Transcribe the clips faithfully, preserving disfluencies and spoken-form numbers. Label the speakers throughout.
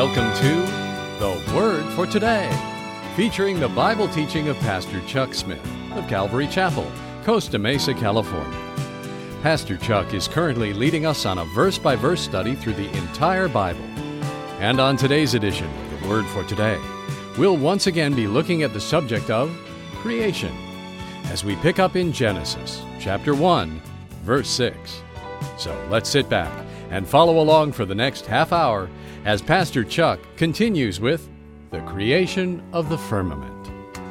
Speaker 1: Welcome to The Word for Today, featuring the Bible teaching of Pastor Chuck Smith of Calvary Chapel, Costa Mesa, California. Pastor Chuck is currently leading us on a verse-by-verse study through the entire Bible. And on today's edition of The Word for Today, we'll once again be looking at the subject of creation, as we pick up in Genesis, chapter one, verse six. So let's sit back and follow along for the next half hour as Pastor Chuck continues with the creation of the firmament.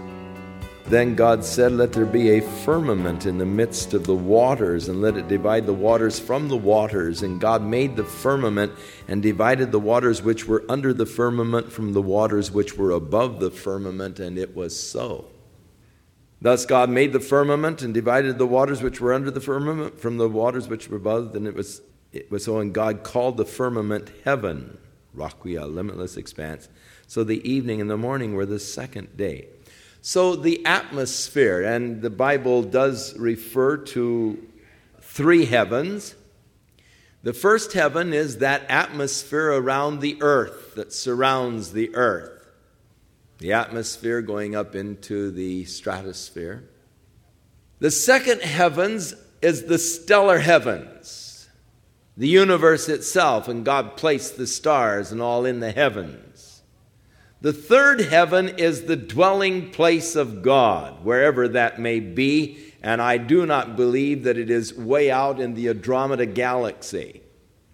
Speaker 2: Then God said, "Let there be a firmament in the midst of the waters, and let it divide the waters from the waters. And God made the firmament and divided the waters which were under the firmament from the waters which were above the firmament, and it was so. Thus God made the firmament and divided the waters which were under the firmament from the waters which were above, and it was it was so. And God called the firmament heaven." Raquia, limitless expanse. So the evening and the morning were the second day. So the atmosphere, and the Bible does refer to three heavens. The first heaven is that atmosphere around the earth that surrounds the earth. The atmosphere going up into the stratosphere. The second heavens is the stellar heavens, the universe itself, and God placed the stars and all in the heavens. The third heaven is the dwelling place of God, wherever that may be, and I do not believe that it is way out in the Andromeda galaxy.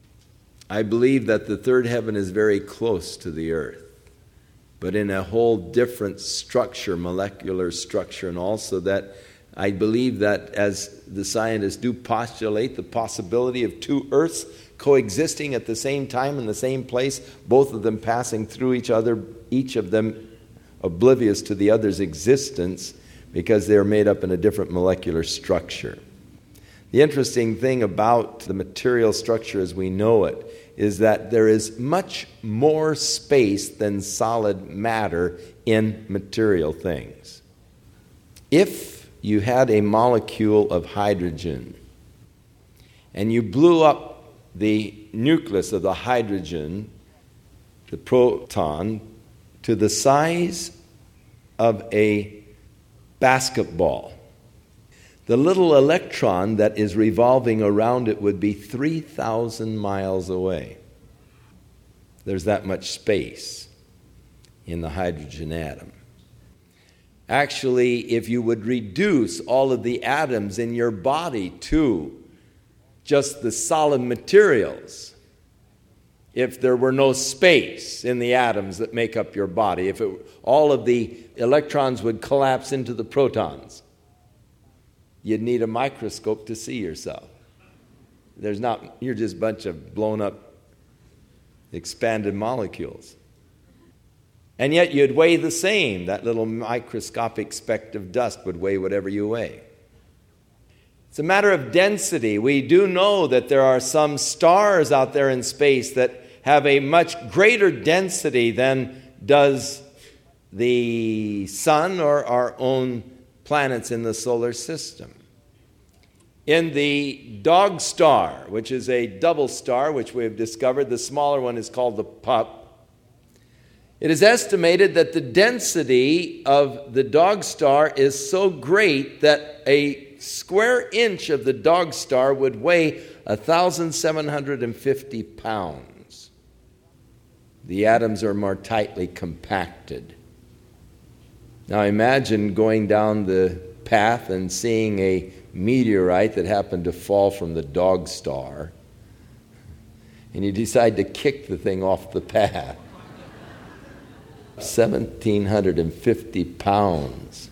Speaker 2: I believe that the third heaven is very close to the earth, but in a whole different structure, molecular structure, and also that I believe that, as the scientists do postulate, the possibility of two Earths coexisting at the same time in the same place, both of them passing through each other, each of them oblivious to the other's existence because they are made up in a different molecular structure. The interesting thing about the material structure as we know it is that there is much more space than solid matter in material things. If you had a molecule of hydrogen and you blew up the nucleus of the hydrogen, the proton, to the size of a basketball, the little electron that is revolving around it would be three thousand miles away. There's that much space in the hydrogen atom. Actually, if you would reduce all of the atoms in your body to just the solid materials, if there were no space in the atoms that make up your body, if it, all of the electrons would collapse into the protons, you'd need a microscope to see yourself. There's not, you're just a bunch of blown up, expanded molecules. And yet you'd weigh the same. That little microscopic speck of dust would weigh whatever you weigh. It's a matter of density. We do know that there are some stars out there in space that have a much greater density than does the sun or our own planets in the solar system. In the Dog Star, which is a double star, which we have discovered, the smaller one is called the Pup. It is estimated that the density of the Dog Star is so great that a square inch of the Dog Star would weigh one thousand seven hundred fifty pounds. The atoms are more tightly compacted. Now imagine going down the path and seeing a meteorite that happened to fall from the Dog Star, and you decide to kick the thing off the path. one thousand seven hundred fifty pounds.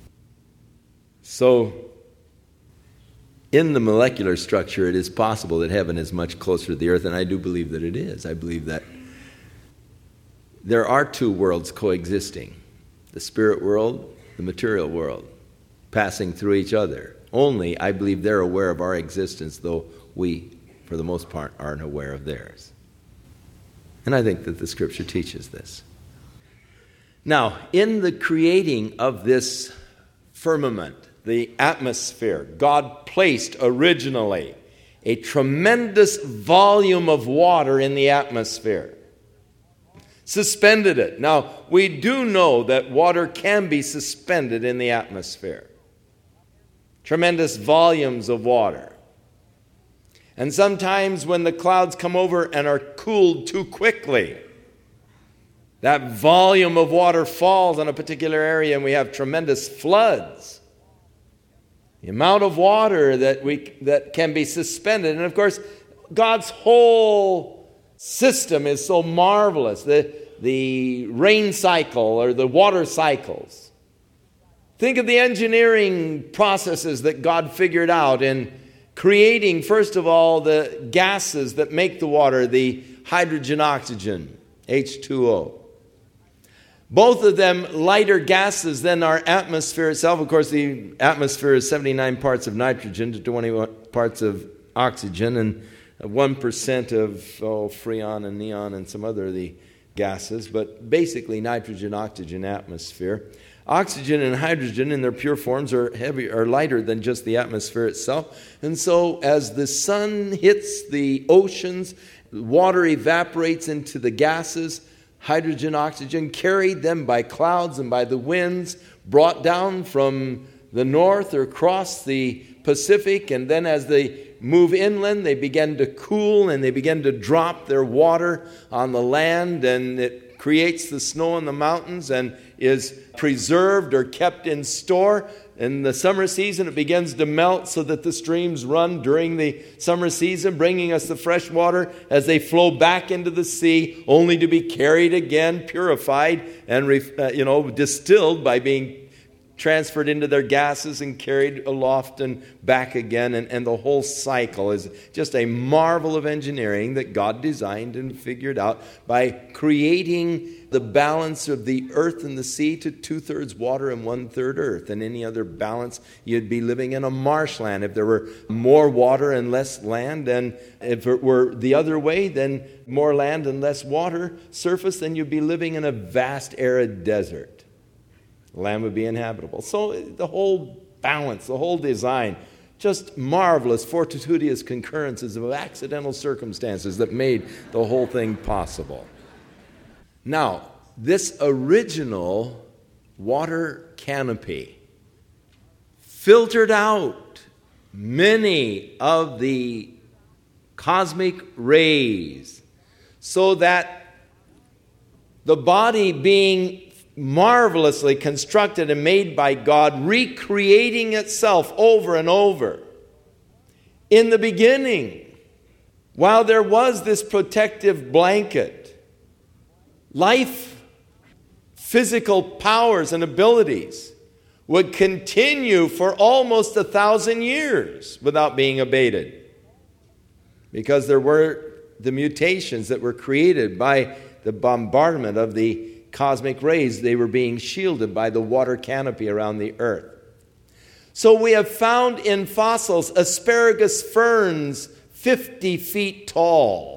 Speaker 2: So, in the molecular structure, it is possible that heaven is much closer to the earth, and I do believe that it is. I believe that there are two worlds coexisting, the spirit world, the material world, passing through each other. Only, I believe they're aware of our existence, though we, for the most part, aren't aware of theirs. And I think that the Scripture teaches this. Now, in the creating of this firmament, the atmosphere, God placed originally a tremendous volume of water in the atmosphere. suspended it. Now, we do know that water can be suspended in the atmosphere. Tremendous volumes of water. And sometimes when the clouds come over and are cooled too quickly, that volume of water falls on a particular area and we have tremendous floods. The amount of water that we that can be suspended. And of course, God's whole system is so marvelous. The, the rain cycle or the water cycles. Think of the engineering processes that God figured out in creating, first of all, the gases that make the water, the hydrogen, oxygen, H two O. Both of them lighter gases than our atmosphere itself. Of course, the atmosphere is seventy-nine parts of nitrogen to twenty-one parts of oxygen and one percent of oh, freon and neon and some other of the gases. But basically, nitrogen, oxygen, atmosphere. Oxygen and hydrogen in their pure forms are heavy, are lighter than just the atmosphere itself. And so as the sun hits the oceans, water evaporates into the gases, hydrogen, oxygen, carried them by clouds and by the winds, brought down from the north or across the Pacific, and then as they move inland, they begin to cool and they begin to drop their water on the land, and it creates the snow in the mountains and is preserved or kept in store. In the summer season, it begins to melt so that the streams run during the summer season, bringing us the fresh water as they flow back into the sea, only to be carried again, purified, and uh, you know, distilled by being transferred into their gases and carried aloft and back again. And, and the whole cycle is just a marvel of engineering that God designed and figured out by creating the balance of the earth and the sea to two-thirds water and one-third earth. And any other balance, you'd be living in a marshland. If there were more water and less land, and if it were the other way, then more land and less water surface, then you'd be living in a vast arid desert. The land would be inhabitable. So the whole balance, the whole design, just marvelous, fortuitous concurrences of accidental circumstances that made the whole thing possible. Now, this original water canopy filtered out many of the cosmic rays so that the body, being marvelously constructed and made by God, recreating itself over and over. In the beginning, while there was this protective blanket, life, physical powers and abilities would continue for almost a thousand years without being abated. Because there were the mutations that were created by the bombardment of the cosmic rays. They were being shielded by the water canopy around the earth. So we have found in fossils asparagus ferns fifty feet tall.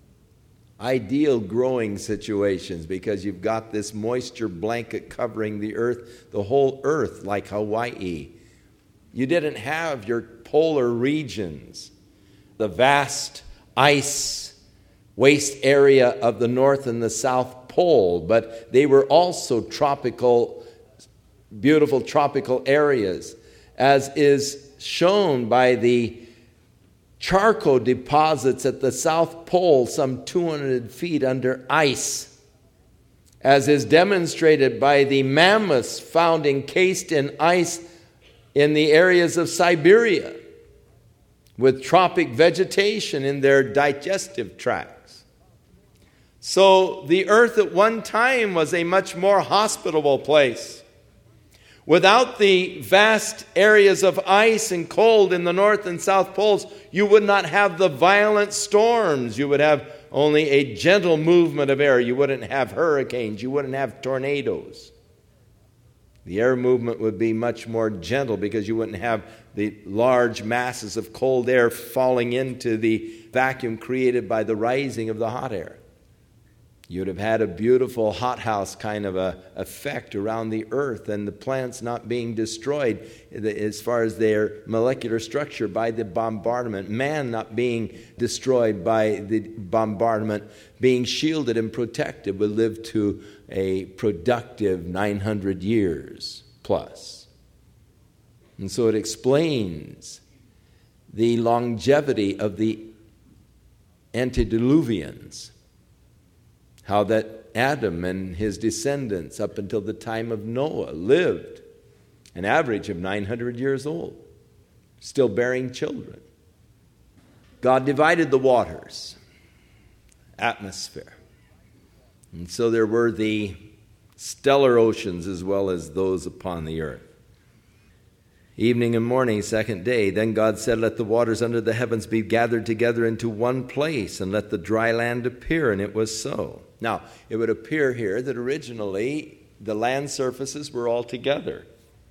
Speaker 2: Ideal growing situations because you've got this moisture blanket covering the earth, the whole earth, like Hawaii. You didn't have your polar regions, the vast ice waste area of the North and the South Pole, but they were also tropical, beautiful tropical areas, as is shown by the charcoal deposits at the South Pole, some two hundred feet under ice, as is demonstrated by the mammoths found encased in ice in the areas of Siberia, with tropic vegetation in their digestive tracts. So the earth at one time was a much more hospitable place. Without the vast areas of ice and cold in the North and South Poles, you would not have the violent storms. You would have only a gentle movement of air. You wouldn't have hurricanes. You wouldn't have tornadoes. The air movement would be much more gentle because you wouldn't have the large masses of cold air falling into the vacuum created by the rising of the hot air. You'd have had a beautiful hothouse kind of a effect around the earth, and the plants not being destroyed as far as their molecular structure by the bombardment. Man not being destroyed by the bombardment, being shielded and protected, would live to a productive nine hundred years plus. And so it explains the longevity of the antediluvians. How that Adam and his descendants up until the time of Noah lived an average of nine hundred years old, still bearing children. God divided the waters, atmosphere. And so there were the stellar oceans as well as those upon the earth. Evening and morning, second day. Then God said, let the waters under the heavens be gathered together into one place, and let the dry land appear. And it was so. Now, it would appear here that originally the land surfaces were all together.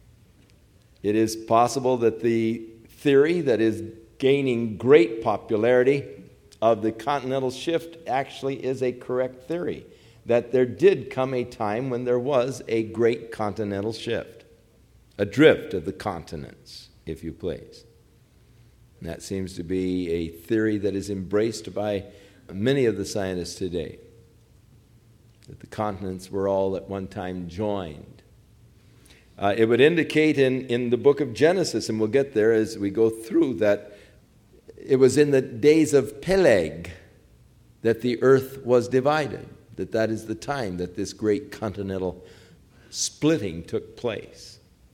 Speaker 2: It is possible that the theory that is gaining great popularity of the continental shift actually is a correct theory, that there did come a time when there was a great continental shift. A drift of the continents, if you please. And that seems to be a theory that is embraced by many of the scientists today, that the continents were all at one time joined. Uh, it would indicate in, in the book of Genesis, and we'll get there as we go through, that it was in the days of Peleg that the earth was divided, that that is the time that this great continental splitting took place.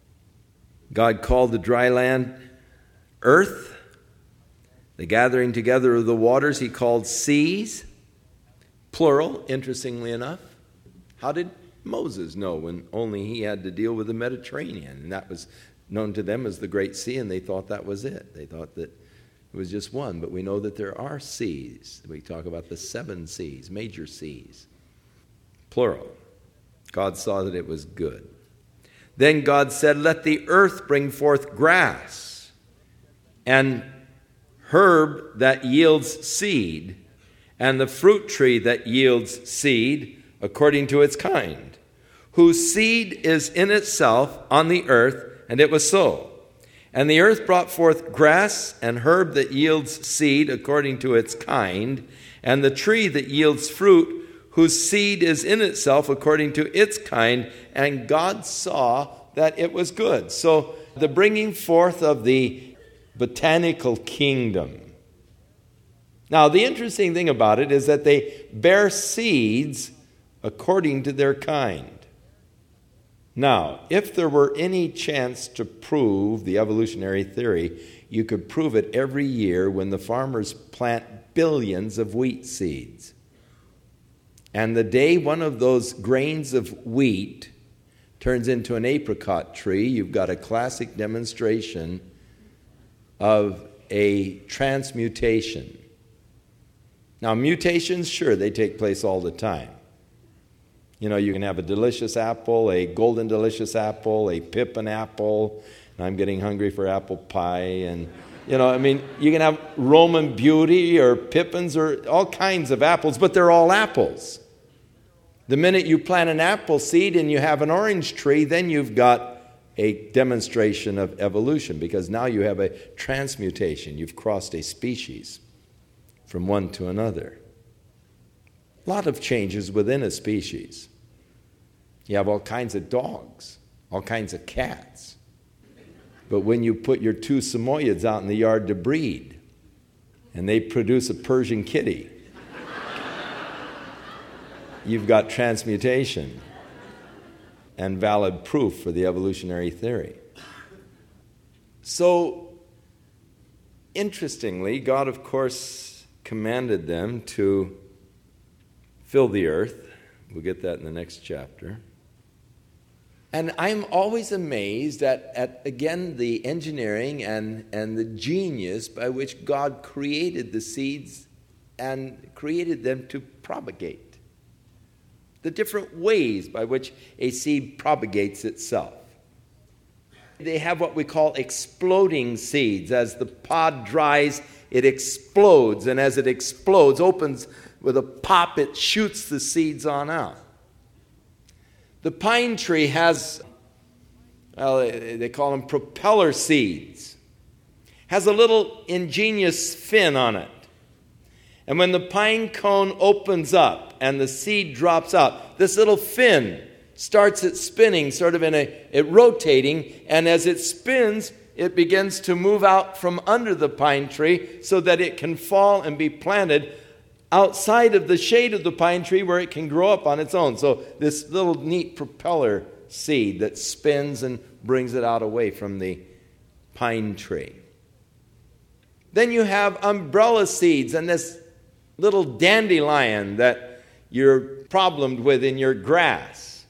Speaker 2: God called the dry land earth. The gathering together of the waters he called seas, plural, interestingly enough. How did Moses know when only he had to deal with the Mediterranean? And that was known to them as the Great Sea, and they thought that was it. They thought that it was just one. But we know that there are seas. We talk about the seven seas, major seas, plural. God saw that it was good. Then God said, let the earth bring forth grass and herb that yields seed, and the fruit tree that yields seed according to its kind, whose seed is in itself on the earth, and it was so. And the earth brought forth grass and herb that yields seed according to its kind, and the tree that yields fruit, whose seed is in itself according to its kind, and God saw that it was good. So the bringing forth of the botanical kingdom. Now, the interesting thing about it is that they bear seeds according to their kind. Now, if there were any chance to prove the evolutionary theory, you could prove it every year when the farmers plant billions of wheat seeds. And the day one of those grains of wheat turns into an apricot tree, you've got a classic demonstration of a transmutation. Now, mutations, sure, they take place all the time. You know, you can have a delicious apple, a golden delicious apple, a pippin apple, and I'm getting hungry for apple pie, and you know, I mean, you can have Roman beauty or pippins or all kinds of apples, but they're all apples. The minute you plant an apple seed and you have an orange tree, then you've got a demonstration of evolution, because now you have a transmutation. You've crossed a species from one to another. A lot of changes within a species. You have all kinds of dogs, all kinds of cats. But when you put your two Samoyeds out in the yard to breed, and they produce a Persian kitty, you've got transmutation and valid proof for the evolutionary theory. So, interestingly, God, of course, commanded them to fill the earth. We'll get that in the next chapter. And I'm always amazed at, at, again, the engineering and, and the genius by which God created the seeds and created them to propagate. The different ways by which a seed propagates itself. They have what we call exploding seeds. As the pod dries, it explodes, and as it explodes, opens with a pop, it shoots the seeds on out. The pine tree has, well, they call them propeller seeds. Has a little ingenious fin on it. And when the pine cone opens up and the seed drops out, this little fin starts it spinning, sort of in a, it rotating, and as it spins, it begins to move out from under the pine tree so that it can fall and be planted outside of the shade of the pine tree where it can grow up on its own. So this little neat propeller seed that spins and brings it out away from the pine tree. Then you have umbrella seeds and this little dandelion that you're problemed with in your grass.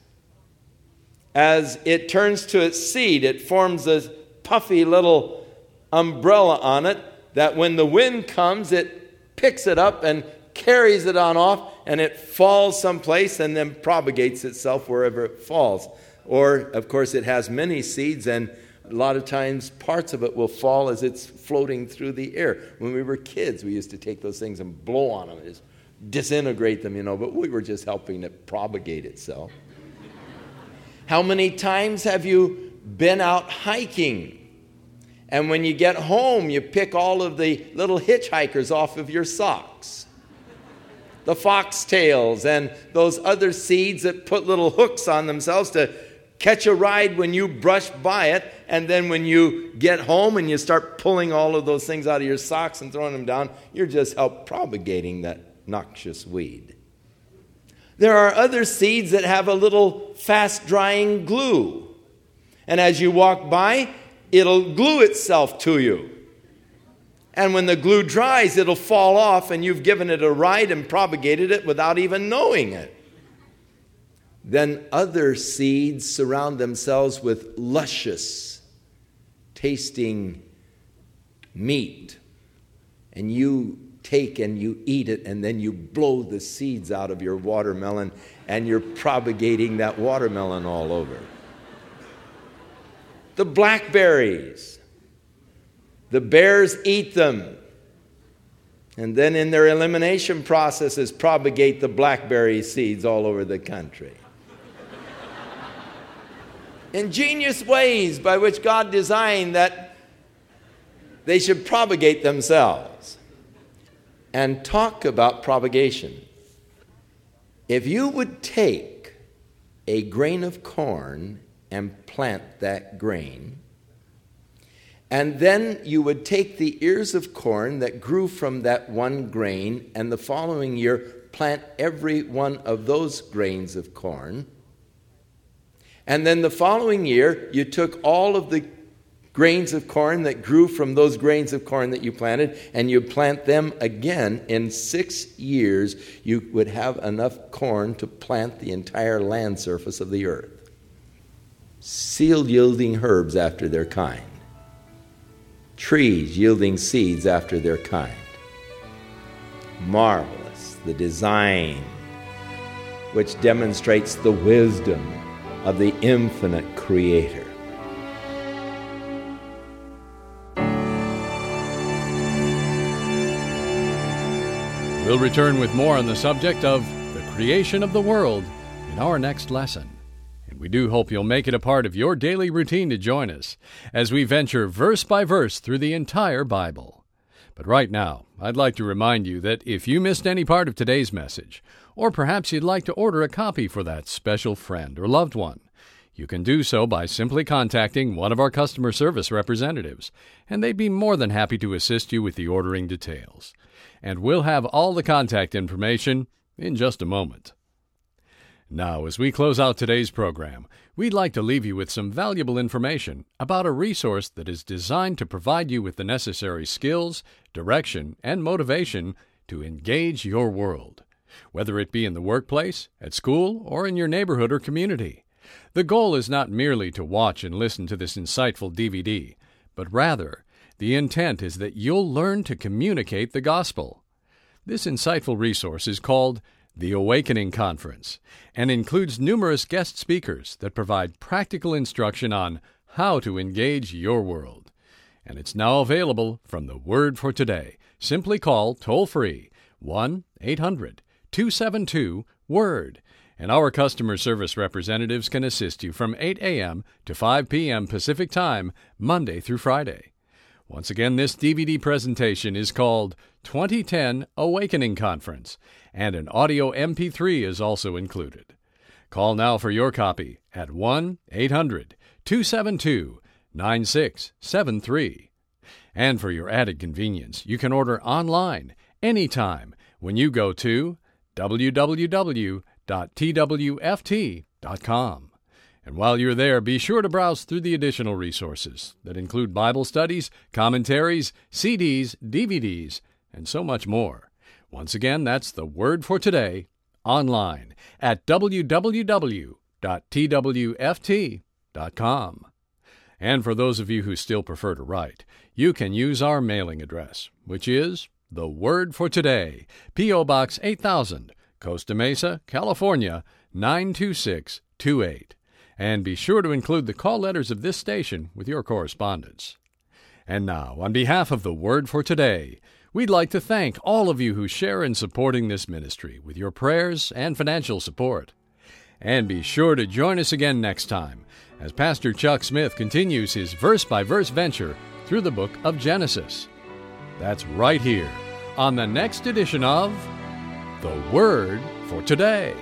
Speaker 2: As it turns to its seed, it forms a puffy little umbrella on it that when the wind comes, it picks it up and carries it on off, and it falls someplace and then propagates itself wherever it falls. Or, of course, it has many seeds, and a lot of times parts of it will fall as it's floating through the air. When we were kids, we used to take those things and blow on them and just disintegrate them, you know, but we were just helping it propagate itself. How many times have you been out hiking? And when you get home, you pick all of the little hitchhikers off of your socks. The foxtails and those other seeds that put little hooks on themselves to catch a ride when you brush by it. And then when you get home and you start pulling all of those things out of your socks and throwing them down, you're just help propagating that noxious weed. There are other seeds that have a little fast-drying glue. And as you walk by, it'll glue itself to you. And when the glue dries, it'll fall off, and you've given it a ride and propagated it without even knowing it. Then other seeds surround themselves with luscious tasting meat. And you take and you eat it, and then you blow the seeds out of your watermelon, and you're propagating that watermelon all over. The blackberries. The bears eat them. And then in their elimination processes, propagate the blackberry seeds all over the country. Ingenious ways by which God designed that they should propagate themselves. And talk about propagation. If you would take a grain of corn and plant that grain, and then you would take the ears of corn that grew from that one grain, and the following year plant every one of those grains of corn. And then the following year, you took all of the grains of corn that grew from those grains of corn that you planted, and you plant them again. In six years, you would have enough corn to plant the entire land surface of the earth. Seed-yielding herbs after their kind. Trees yielding seeds after their kind. Marvelous, the design which demonstrates the wisdom of the infinite Creator.
Speaker 1: We'll return with more on the subject of the creation of the world in our next lesson. We do hope you'll make it a part of your daily routine to join us as we venture verse by verse through the entire Bible. But right now, I'd like to remind you that if you missed any part of today's message, or perhaps you'd like to order a copy for that special friend or loved one, you can do so by simply contacting one of our customer service representatives, and they'd be more than happy to assist you with the ordering details. And we'll have all the contact information in just a moment. Now, as we close out today's program, we'd like to leave you with some valuable information about a resource that is designed to provide you with the necessary skills, direction, and motivation to engage your world, whether it be in the workplace, at school, or in your neighborhood or community. The goal is not merely to watch and listen to this insightful D V D, but rather, the intent is that you'll learn to communicate the gospel. This insightful resource is called The Awakening Conference, and includes numerous guest speakers that provide practical instruction on how to engage your world. And it's now available from the Word for Today. Simply call toll-free one eight hundred two seven two WORD, and our customer service representatives can assist you from eight a.m. to five p.m. Pacific Time, Monday through Friday. Once again, this D V D presentation is called twenty ten Awakening Conference, and an audio M P three is also included. Call now for your copy at one eight hundred two seven two nine six seven three. And for your added convenience, you can order online anytime when you go to w w w dot t w f t dot com. And while you're there, be sure to browse through the additional resources that include Bible studies, commentaries, C Ds, D V Ds, and so much more. Once again, that's the Word for Today, online at w w w dot t w f t dot com. And for those of you who still prefer to write, you can use our mailing address, which is The Word for Today, P O. Box eight thousand, Costa Mesa, California, nine two six two eight. And be sure to include the call letters of this station with your correspondence. And now, on behalf of The Word for Today, we'd like to thank all of you who share in supporting this ministry with your prayers and financial support. And be sure to join us again next time as Pastor Chuck Smith continues his verse-by-verse venture through the book of Genesis. That's right here on the next edition of The Word for Today.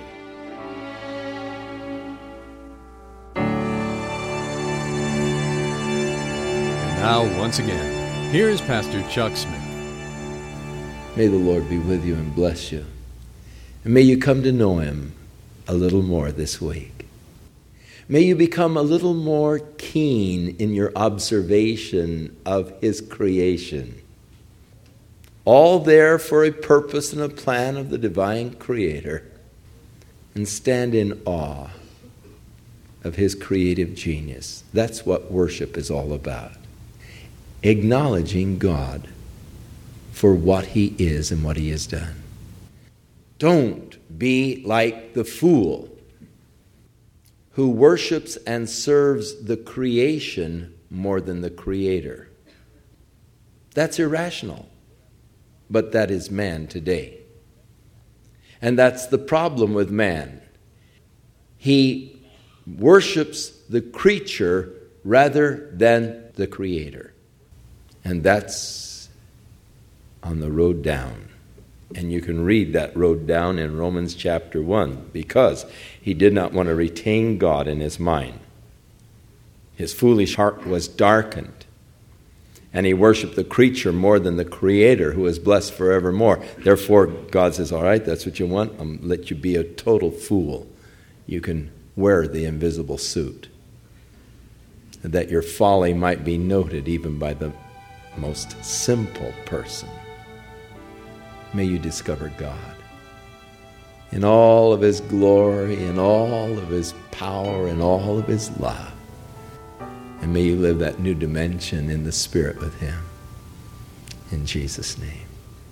Speaker 1: And now, once again, here's Pastor Chuck Smith.
Speaker 2: May the Lord be with you and bless you. And may you come to know Him a little more this week. May you become a little more keen in your observation of His creation. All there for a purpose and a plan of the divine Creator. And stand in awe of His creative genius. That's what worship is all about. Acknowledging God for what He is and what He has done. Don't be like the fool who worships and serves the creation more than the Creator. That's irrational, but that is man today. And that's the problem with man. He worships the creature rather than the Creator. And that's on the road down. And you can read that road down in Romans chapter one, because he did not want to retain God in his mind. His foolish heart was darkened, and he worshiped the creature more than the Creator, who is blessed forevermore. Therefore, God says, all right, that's what you want. I'll let you be a total fool. You can wear the invisible suit, that your folly might be noted even by the most simple person. May you discover God in all of His glory, in all of His power, in all of His love. And may you live that new dimension in the Spirit with Him. In Jesus' name.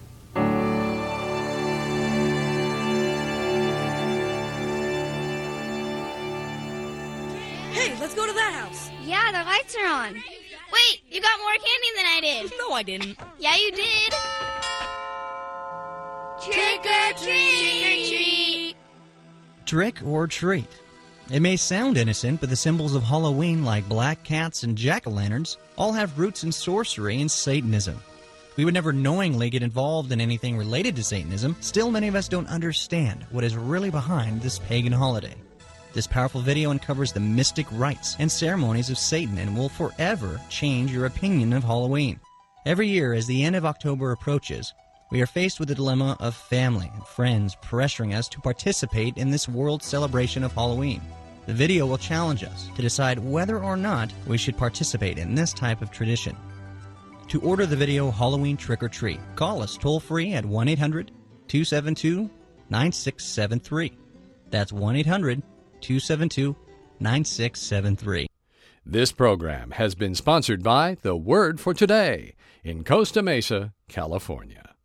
Speaker 3: Hey, let's go to that house.
Speaker 4: Yeah, the lights are on. Wait, you got more candy than I did.
Speaker 3: No, I didn't.
Speaker 4: Yeah, you did. Trick or treat!
Speaker 5: Trick or treat. It may sound innocent, but the symbols of Halloween, like black cats and jack-o'-lanterns, all have roots in sorcery and Satanism. We would never knowingly get involved in anything related to Satanism. Still, many of us don't understand what is really behind this pagan holiday. This powerful video uncovers the mystic rites and ceremonies of Satan and will forever change your opinion of Halloween. Every year, as the end of October approaches, we are faced with the dilemma of family and friends pressuring us to participate in this world celebration of Halloween. The video will challenge us to decide whether or not we should participate in this type of tradition. To order the video Halloween Trick or Treat, call us toll-free at one eight hundred two seven two nine six seven three. That's one eight hundred two seven two nine six seven three.
Speaker 1: This program has been sponsored by The Word for Today in Costa Mesa, California.